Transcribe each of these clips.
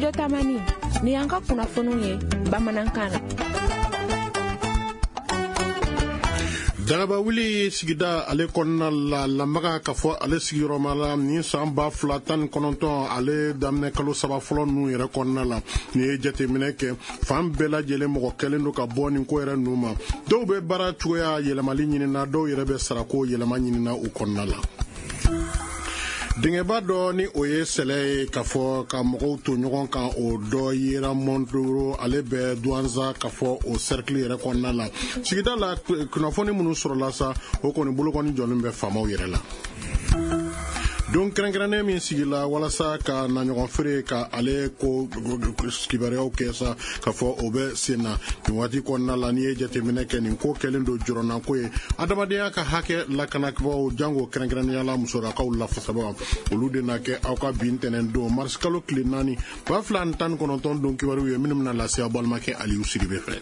Studio Tamani ni an ka kunnafoniw ye bamanankan na. Daraba wuli sigida ale kɔnɔna la lamaga ka fɔ ale sigiyɔrɔma la ni san 2019 ale daminɛ kalo 3 fɔlɔ ninnu yɛrɛ kɔnɔna la ni ye jateminɛ kɛ fan bɛɛ lajɛlen mɔgɔ kɛlen don ka bɔ nin ko yɛrɛ ninnu ma dɔw bɛ baara cogoya yɛlɛmali ɲinina dɔw yɛrɛ bɛ sarako yɛlɛma ɲinina u kɔnɔna la. Dingɛba dɔ ni o ye sɛlɛ ye ka fɔ ka mɔgɔw to ɲɔgɔn kan o dɔ yera Mondoro ale bɛ Douanza ka fɔ o cercle yɛrɛ kɔnɔna la sigida la kunnafoni minnu sɔrɔla sa o kɔni bolokɔni jɔlen bɛ faamaw yɛrɛ la. Don kɛrɛnkɛrɛnnen min sigila walasa ka na ɲɔgɔn feere ka ale ko kibaruyaw kɛ sa ka fɔ o bɛ sen na nin waati kɔnɔna la ni ye jateminɛ kɛ nin ko kɛlen don jɔrɔnako ye adamadenya ka hakɛ lakanabagaw jango kɛrɛnkɛrɛnnenya la musolakaw lafasaba olu de na kɛ aw ka bi ntɛnɛn don mars kalo tile 4 2019 don kibaruw ye minnu bɛna lase aw balimakɛ Aliyu Siribe fɛ.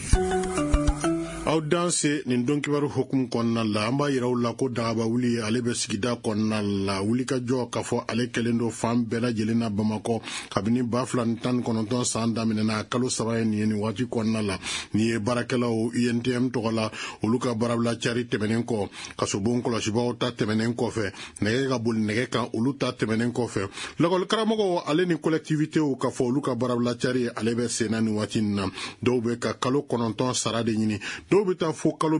Aw danse nin don kibaru hukum kɔnɔna la an b'a yiraw la ko Dagaba wuli ale bɛ sigida kɔnɔna la wuli ka jɔ ka fɔ ale kɛlen don fan bɛɛ lajɛlen na Bamakɔ kabini 2019 san daminɛna kalo 3 ye nin ye nin waati kɔnɔna la ni ye baarakɛlaw UNTM tɔgɔ la olu ka baarabila cari tɛmɛnen kɔ kasobon kɔlɔsibaw ta tɛmɛnen kɔfɛ nɛgɛ ka boli nɛgɛ kan olu ta tɛmɛnen kɔfɛ lakɔli karamɔgɔw ale ni collectivitéw ka fɔ olu ka baarabila cari ale bɛ senna nin waati nin na dɔw bɛ ka kalo 9 sara de ɲini dɔw bɛ taa fo kalo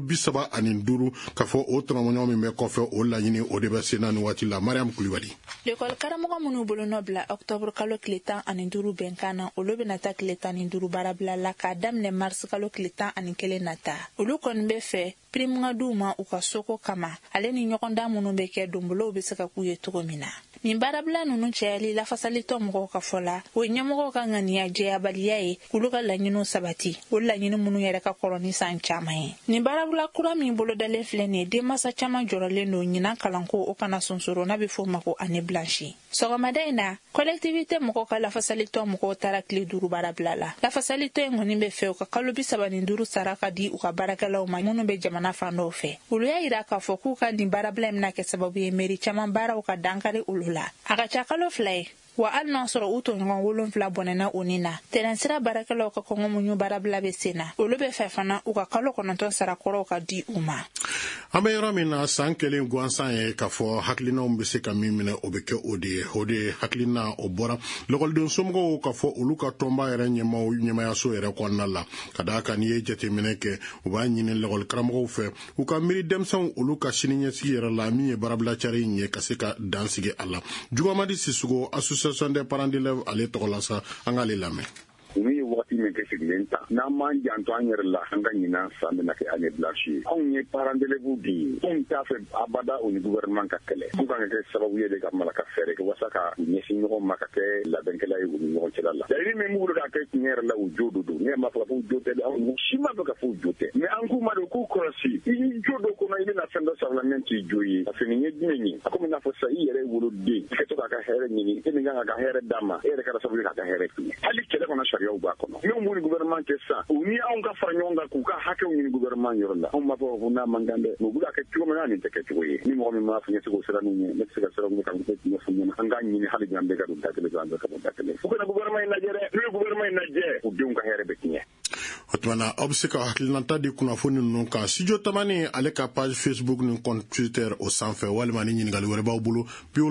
35 ka fɔ o tɔnɔmɔɲɔgɔn min bɛ kɔfɛ o laɲini o de bɛ senna nin waati la. Mariam Kulibali. L'école karamɔgɔ minnu bolo nɔ bila octobre kalo tile 15 bɛnkan na olu bɛna taa tile 15 baarabila la k'a daminɛ mars kalo tile 11 nata olu kɔni bɛ fɛ prime ka d'u ma u ka soko kama ale ni ɲɔgɔndan minnu bɛ kɛ donbolow bɛ se ka k'u ye cogo min na. Nin baarabila ninnu cayali lafasalitɔ mɔgɔw ka fɔ la o ɲɛmɔgɔw ka ŋaniya jɛyabaliya ye k'olu ka laɲiniw sabati o laɲini minnu yɛrɛ ka kɔrɔ ni san caman ye. Nin baarabila kura min bolodalen filɛ nin ye denmansa caman jɔrɔlen don ɲinan kalanko o kana sonsoro n'a bɛ fɔ o ma ko année blanche. Sɔgɔmada in na collectivité mɔgɔw ka lafasalitɔ mɔgɔw taara tile 5 baarabila la. Lafasalitɔ in kɔni bɛ fɛ u ka kalo 35 sara ka di u ka baarakɛlaw ma minnu bɛ jamana fan dɔw fɛ. Olu y'a yira k'a fɔ k'u ka nin baarabila in bɛna kɛ sababu ye mairie caman baaraw ka dankari olu la. A ka ca kalo 2 ye wa hali n'a sɔrɔ u tɔɲɔgɔn 7 bɔnɛna o ni na tɛrɛn sira baarakɛlaw ka kɔngɔ muɲu baarabila bɛ sen na olu bɛ fɛ fana u ka kalo 9 sara kɔrɔw ka di u ma. An bɛ yɔrɔ min na san kelen gansan ye k'a fɔ hakilinaw bɛ se ka min minɛ o bɛ kɛ o de ye o de hakilina o bɔra lakɔliden somɔgɔw k'a fɔ olu ka tɔnba yɛrɛ ɲɛmayaso yɛrɛ kɔnɔna la ka d'a kan n'i ye jateminɛ kɛ u b'a ɲini lakɔli karamɔgɔw fɛ u ka miiri denmisɛnw olu ka sini ɲɛsigi yɛrɛ la min ye baarabila cari in ye ka se ka dansigi a la. Jugamadi Sisugo association des parents d'élèves ale tɔgɔ la sa an k'ale lamɛn. Ni ye waati min kɛ sigilen ta n'an m'an janto an yɛrɛ la an ka ɲinan san bɛna kɛ année blanche ye anw ye parents d'élèves de ye anw t'a fɛ abada o ni gouvernement ka kɛlɛ anw kan ka kɛ sababu ye de ka mara ka fɛɛrɛ kɛ walasa ka ɲɛsin ɲɔgɔn ma ka kɛ labɛnkɛla ye u ni ɲɔgɔn cɛla la laɲini min b'u bolo k'a kɛ tiɲɛ yɛrɛ la u jo do ne m'a fɔ k'u jo tɛ dɛ anw si ma fɛ ka fɔ u jo tɛ mais an k'u ma don k'u kɔlɔsi i y'i jo dɔ kɔnɔ i bɛna fɛn dɔ sɔrɔ la min t'i jo ye parce que nin ye jumɛn ye a komi n'a fɔ sa i yɛrɛ woloden i ka to k'a ka hɛrɛ ɲini e min kan ka hɛrɛ d'a ma e yɛrɛ kɛra sababu ye k'a ka hɛrɛ fili hali kɛlɛ kɔnɔ sariyaw b'a kɔnɔ ni gouvernement kɛ sa u ni anw ka fara ɲɔgɔn kan k'u ka hakɛw ɲini gouvernement yɔrɔ la anw b'a fɔ ko n'a man kan dɛ mais u bɛ ka kɛ cogo min na nin tɛ kɛ cogo ye ni mɔgɔ min m'a fɔ ɲɛ se k'o sira ninnu ɲɛ ne tɛ se ka sira ninnu kan ɲɛfɔ ɲɛna an k'a ɲini hali bi an bɛɛ ka don da kelen fɛ an bɛɛ ka don da kelen u kana gouvernement in lajɛ dɛ n'u ye gouvernement in lajɛ u denw ka hɛrɛ bɛ tiɲɛ. O tumana aw bɛ se ka hakilinata di kunnafoni ninnu kan Studio Tamani ale ka page Facebook ni compte Twitter o sanfɛ walima ni ɲininkali wɛrɛ b'aw bolo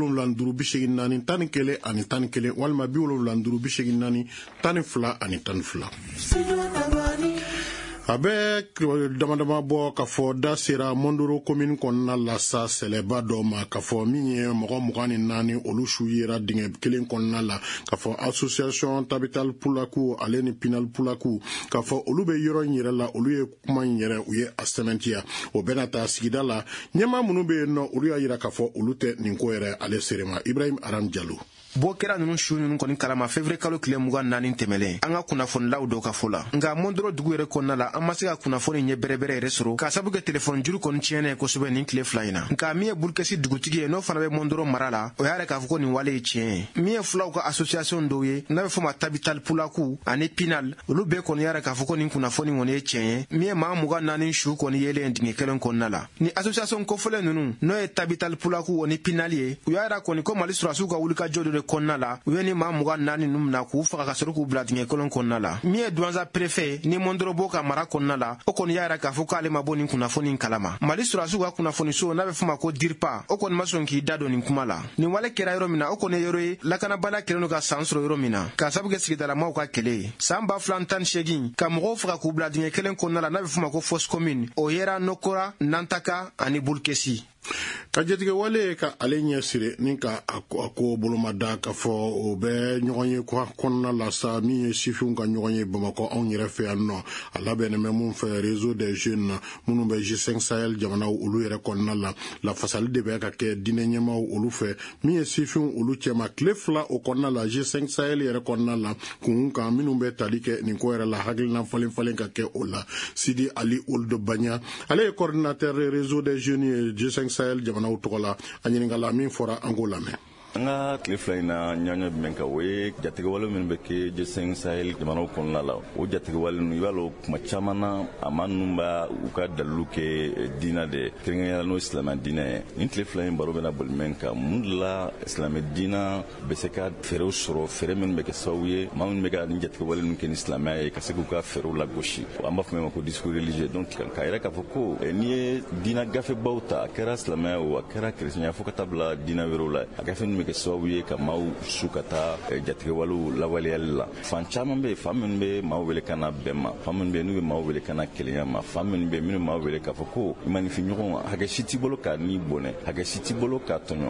75 84 11 ani 11 walima 75 84 12 ani 12. A bɛ damadama bɔ ka fɔ da sera Mondoro commune kɔnɔna la sa sɛlɛba dɔ ma ka fɔ min ye mɔgɔ 24 olu su yera dingɛ kelen kɔnɔna la ka fɔ association Tabital Pulaku ale ni Pinal Pulaku ka fɔ olu bɛ yɔrɔ in yɛrɛ la olu ye kuma in yɛrɛ u ye a sɛmɛntiya o bɛna taa sigida la ɲɛmaa minnu bɛ yen nɔ olu y'a yira ka fɔ olu tɛ nin ko yɛrɛ ale serema Ibrahim Aram Jalo. Bɔ kɛra ninnu su ninnu kɔni kalama février kalo tile 24 tɛmɛlen an ka kunnafonilaw dɔw ka fɔ la nka Mondoro dugu yɛrɛ kɔnɔna la an ma se ka kunnafoni ɲɛ bɛrɛbɛrɛ yɛrɛ sɔrɔ k'a sabu kɛ telefɔni juru kɔni tiɲɛnen kosɛbɛ nin tile 2 in na nka min ye Bulukɛsi dugutigi ye n'o fana bɛ Mondoro mara la o y'a yɛrɛ k'a fɔ ko nin wale ye tiɲɛ ye min ye fulaw ka association dɔw ye n'a bɛ fɔ ma Tabital Pulaku ani Pinal olu bɛɛ kɔni y'a yɛrɛ k'a fɔ ko nin kunnafoni kɔni ye tiɲɛ ye min ye maa 24 su kɔni yelen dingɛ kelen kɔnɔna la ni association kofɔlen ninnu n'o ye Tabital Pulaku ani Pinal ye u y'a yɛrɛ kɔni ko Mali surasiw ka wulikajɔ dɔ de kɔnɔna la u ye ni maa 24 nu mina k'u faga ka sɔrɔ k'u bila dingɛ kolon kɔnɔna la. Min ye douanza préfet ni Mondorobo ka mara kɔnɔna la o kɔni y'a yira k'a fɔ k'ale ma bɔ nin kunnafoni kalama. Mali surasiw ka kunnafoniso n'a bɛ fɔ ma ko DIRPA o kɔni ma sɔn k'i da don nin kuma la. Nin wale kɛra yɔrɔ min na o kɔni ye yɔrɔ ye lakanabaliya kɛlen don ka san sɔrɔ yɔrɔ min na k'a sabu kɛ sigidalamaw ka kɛlɛ ye. San 2018 ka mɔgɔw faga k'u bila dingɛ kelen kɔnɔna la n'a bɛ fɔ ma ko fosse commune o yera Nokora, Nantaka ani Bulkesi. Ka jɛtigɛ wale ka ale ɲɛsire ni ka a ko bolomada ka fɔ o bɛ ɲɔgɔn ye kɔnɔna la sa min ye sifinw ka ɲɔgɔn ye Bamakɔ anw yɛrɛ fɛ yan nɔ a labɛnnen bɛ mun fɛ réseau des jeunes minnu bɛ G5 Sahel jamanaw olu yɛrɛ kɔnɔna la lafasali de bɛ ka kɛ diinɛ ɲɛmaw olu fɛ min ye sifinw olu cɛma tile 2 o kɔnɔna la G5 Sahel yɛrɛ kɔnɔna la kun kan minnu bɛ tali kɛ nin ko yɛrɛ la hakilina falen ka kɛ o la. Sidi Ali Oldo Banya ale ye coordinateur réseau des jeunes G5 Sahel jamanaw tɔgɔ la a ɲininkala min fɔra an k'o lamɛn. An ka tile 2 in na ɲɔɲɔ bɛn ka o ye jatigɛwale minnu bɛ kɛ G5 Sahel jamanaw kɔnɔna la o jatigɛwale ninnu i b'a lɔ kuma caman na a ma ninnu b'a u ka dalilu kɛ diinɛ de kɛrɛnkɛrɛnnenya n'o silamɛ diinɛ ye. Nin tile 2 in baro bɛna boli min kan mun de la silamɛ diinɛ bɛ se ka fɛɛrɛw sɔrɔ fɛɛrɛ minnu bɛ kɛ sababu ye maa minnu bɛ ka nin jatigɛwale ninnu kɛ ni silamɛya ye ka se k'u ka fɛɛrɛw lagosi an b'a fɔ min ma ko discours religieux donc k'a yɛrɛ k'a fɔ ko n'i ye diinɛ gafebaw ta a kɛra silamɛya o a kɛra kerecɛnya fo ka taa bila diinɛ wɛrɛw la a gafe ninnu bɛ kɛ sababu ye ka maaw su ka taa jatigɛwalew lawaleyali la. Fan caman bɛ fan minnu bɛ maaw wele ka na bɛn ma fan minnu bɛ n'u bɛ maaw wele ka na kelenya ma fan minnu bɛ minnu maaw wele k'a fɔ ko manifiɲɔgɔn hakɛ si t'i bolo k'a ni bɔnɛ hakɛ si t'i bolo k'a tɔɲɔ.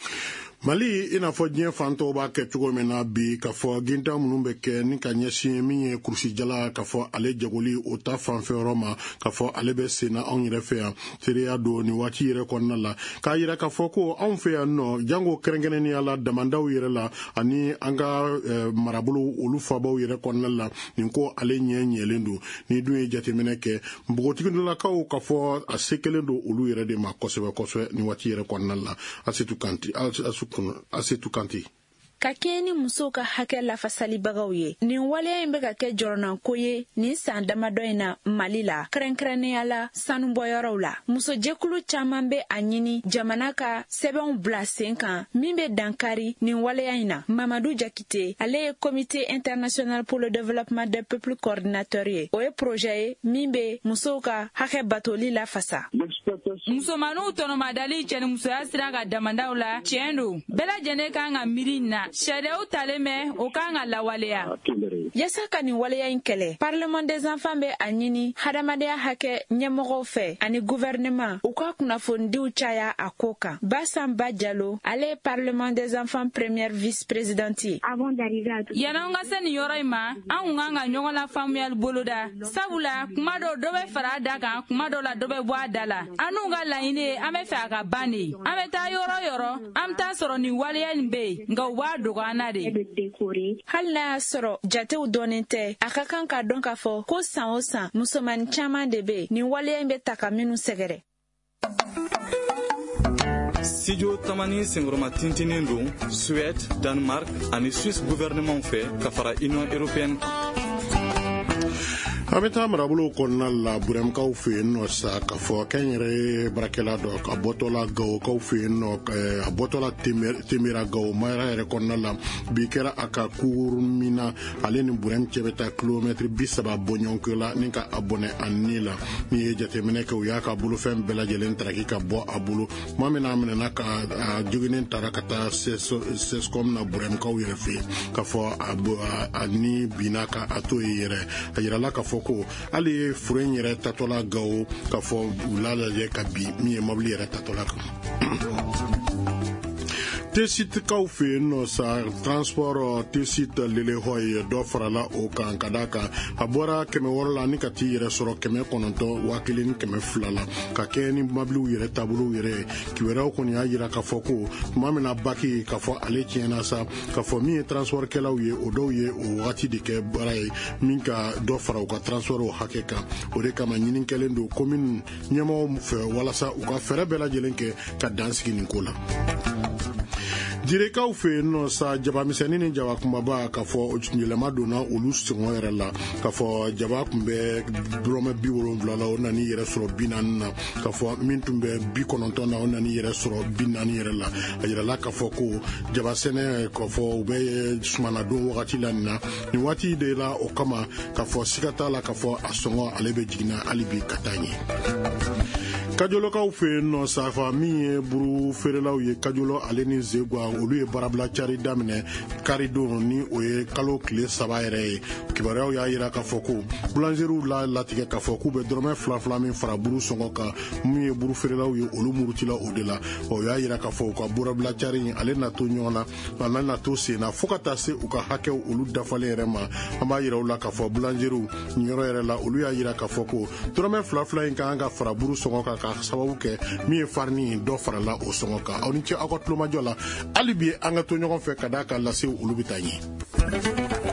Mali ina fɔ diɲɛ fantɔw b'a kɛ cogo min na bi ka fɔ ginta minnu bɛ kɛ ni ka ɲɛsin min ye kurusijala ka fɔ ale jagoli o ta fanfɛ yɔrɔ ma ka fɔ ale bɛ senna anw yɛrɛ fɛ yan seereya don ni waati yɛrɛ kɔnɔna la k'a yira ka fɔ ko anw fɛ yan nɔ jango kɛrɛnkɛrɛnnenya la damandaw yɛrɛ la ani an ka marabolo olu fabaw yɛrɛ kɔnɔna la nin ko ale ɲɛlen don ni dun ye jateminɛ kɛ npogotigilakaw ka fɔ a se kelen don olu yɛrɛ de ma kosɛbɛ ni waati yɛrɛ kɔnɔna la Asetu Kanti. Ka kɛ ni musow ka hakɛ lafasalibagaw ye nin waleya in bɛ ka kɛ jɔrɔnanko ye nin san damadɔ in na Mali la kɛrɛnkɛrɛnnenya la sanubɔyɔrɔw la musojɛkulu caman bɛ a ɲini jamana ka sɛbɛnw bila sen kan min bɛ dankari nin waleya in na. Mamadou Jakite ale ye comité international pour le développement des peuples coordinateur ye o ye projet ye min bɛ musow ka hakɛ batoli lafasa. Musomanu tɔnɔmadali cɛnimusoya sira ka damandaw la tiɲɛ don bɛɛ lajɛlen kan ka miiri na sariyaw talen mɛ o kan ka lawaleya. Yasa ka nin waleya in kɛlɛ parlement des enfants bɛ a ɲini hadamadenya hakɛ ɲɛmɔgɔw fɛ ani gouvernement u ka kunnafonidiw caya a ko kan. Basamba Diallo ale ye parlement des enfants première vice-présidente ye. Yan'an ka se nin yɔrɔ in ma an kan ka ɲɔgɔn la faamuyali boloda sabula kuma dɔw dɔ bɛ fara a da kan kuma dɔw la dɔ bɛ bɔ a da la an n'u ka laɲini ye an bɛ fɛ a ka ban de an bɛ taa yɔrɔ yɔrɔ an bɛ taa sɔrɔ nin waleya nin bɛ yen nka u b'a dɔgɔ an na de. Hali n'a y'a sɔrɔ jatew dɔnnen tɛ a ka kan ka dɔn k'a fɔ ko san o san musomannin caman de bɛ nin waleya in bɛ ta ka minnu sɛgɛrɛ. Studio Tamani Sengroma tintinin don Suède, Danemark ani Suisse gouvernement fɛ ka fara Union européenne. A bɛ taa marabolo kɔnɔna la Burɛmkaw fɛ yen nɔ sa ka fɔ kɛnyɛrɛ baarakɛla dɔ a bɔtɔla Gawokaw fɛ yen nɔ a bɔtɔla Temera Gawo Mayara yɛrɛ kɔnɔna la bi kɛra a ka cours min na ale ni Burɛm cɛ bɛ taa kilomètre 30 bɔɲɔgɔnko la ni ka a bɔnɛ a ni la ni ye jateminɛ kɛ u y'a ka bolofɛn bɛɛ lajɛlen taraki ka bɔ a bolo tuma min na a minɛna ka joginen taara ka taa CESCOM na Burɛmkaw yɛrɛ fɛ yen ka fɔ a ni binna ka a to yen yɛrɛ a yirala ka fɔ ko hali ye fure in yɛrɛ tatɔla Gawo ka fɔ u la lajɛ ka bi min ye mobili yɛrɛ tatɔla kan. Tesitkaw fɛ yen nɔ sa transport tesit lele hɔye dɔ farala o kan ka da kan a bɔra 600 la ni ka t'i yɛrɛ sɔrɔ 900 1200 la ka kɛ ni mobiliw yɛrɛ taabolow yɛrɛ kibaruyaw kɔni y'a yira k'a fɔ ko tuma min na baki k'a fɔ ale tiɲɛna sa k'a fɔ min ye transportkɛlaw ye o dɔw ye o wagati de kɛ baara ye min ka dɔ fara u ka transport o hakɛ kan o de kama ɲini kɛlen don commune ɲɛmɔgɔw fɛ walasa u ka fɛɛrɛ bɛɛ lajɛlen kɛ ka dan sigi nin ko la. direkaw fe no sa jaba misɛni ni jaba kumaba ka fɔ yɛlɛma donna olu sɔngɔ yɛrɛ la ka fɔ jaba kun bɛ dɔrɔmɛ 70 la o nani yɛrɛ sɔrɔ 40 na ka fɔ min tun bɛ 90 na o nani yɛrɛ sɔrɔ 40 yɛrɛ la a yirala ka fɔ ko jaba sɛnɛ ka fɔ u bɛ sumana don wagati la nin na nin waati de la o kama ka fɔ siga t'a la ka fɔ a sɔngɔ ale bɛ jiginna hali bi ka taa ɲɛ kajolokaw fe no safa min ye buru feerelaw ye kajolo ale ni zegwa olu ye barabla cari daminɛ karidon ni o ye kalo tile 3 yɛrɛ ye kibaruyaw y'a yira ka fɔ ko boulangeries la latigɛ ka fɔ k'u bɛ dɔrɔmɛ 2 min fara buru sɔngɔ kan min ye buru feerelaw ye olu murutila o de la o y'a yira ka fɔ u ka barabla cari ale na to ɲɔgɔn na ale na to sen na fo ka taa se u ka hakɛw olu dafalen yɛrɛ ma an b'a yira u la ka fɔ boulangeries ni yɔrɔ yɛrɛ la olu y'a yira ka fɔ ko dɔrɔmɛ 2 in kan ka fara buru sɔngɔ kan ka sababu kɛ min ye farini dɔ farala o sɔngɔ kan aw ni ce aw ka tulomajɔ la hali bi an ka to ɲɔgɔn fɛ ka daa ka lase olu bɛ taa ɲɛ